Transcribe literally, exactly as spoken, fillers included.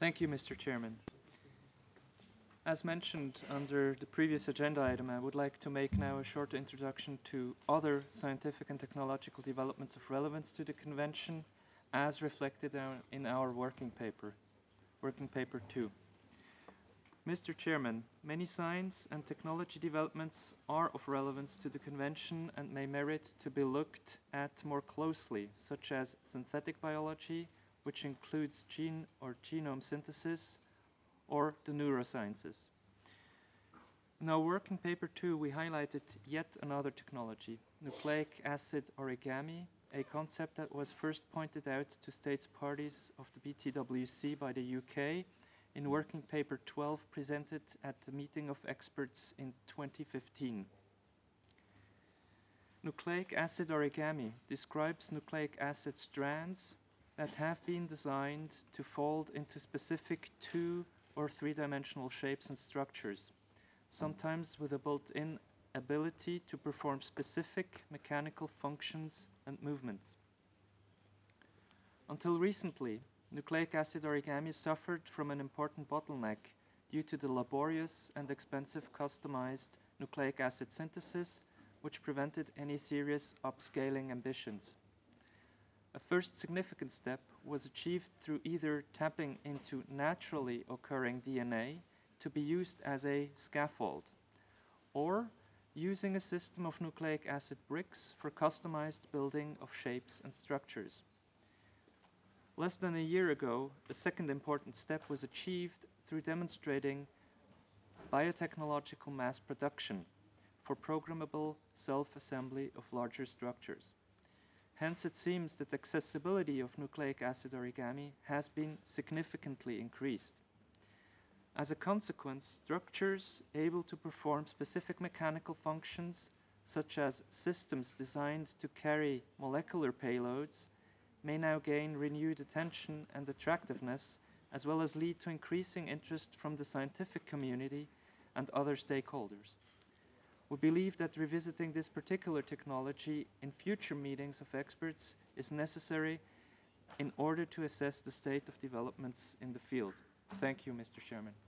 Thank you, Mister Chairman. As mentioned under the previous agenda item, I would like to make now a short introduction to other scientific and technological developments of relevance to the Convention as reflected in our working paper, Working Paper two. Mister Chairman, many science and technology developments are of relevance to the Convention and may merit to be looked at more closely, such as synthetic biology, which includes gene or genome synthesis, or the neurosciences. In our working paper two, we highlighted yet another technology, nucleic acid origami, a concept that was first pointed out to states parties of the B T W C by the U K in working paper twelve presented at the meeting of experts in twenty fifteen. Nucleic acid origami describes nucleic acid strands that have been designed to fold into specific two or three-dimensional shapes and structures, sometimes with a built-in ability to perform specific mechanical functions and movements. Until recently, nucleic acid origami suffered from an important bottleneck due to the laborious and expensive customized nucleic acid synthesis, which prevented any serious upscaling ambitions. A first significant step was achieved through either tapping into naturally occurring D N A to be used as a scaffold, or using a system of nucleic acid bricks for customized building of shapes and structures. Less than a year ago, a second important step was achieved through demonstrating biotechnological mass production for programmable self-assembly of larger structures. Hence, it seems that accessibility of nucleic acid origami has been significantly increased. As a consequence, structures able to perform specific mechanical functions, such as systems designed to carry molecular payloads, may now gain renewed attention and attractiveness, as well as lead to increasing interest from the scientific community and other stakeholders. We believe that revisiting this particular technology in future meetings of experts is necessary in order to assess the state of developments in the field. Thank you, Mister Chairman.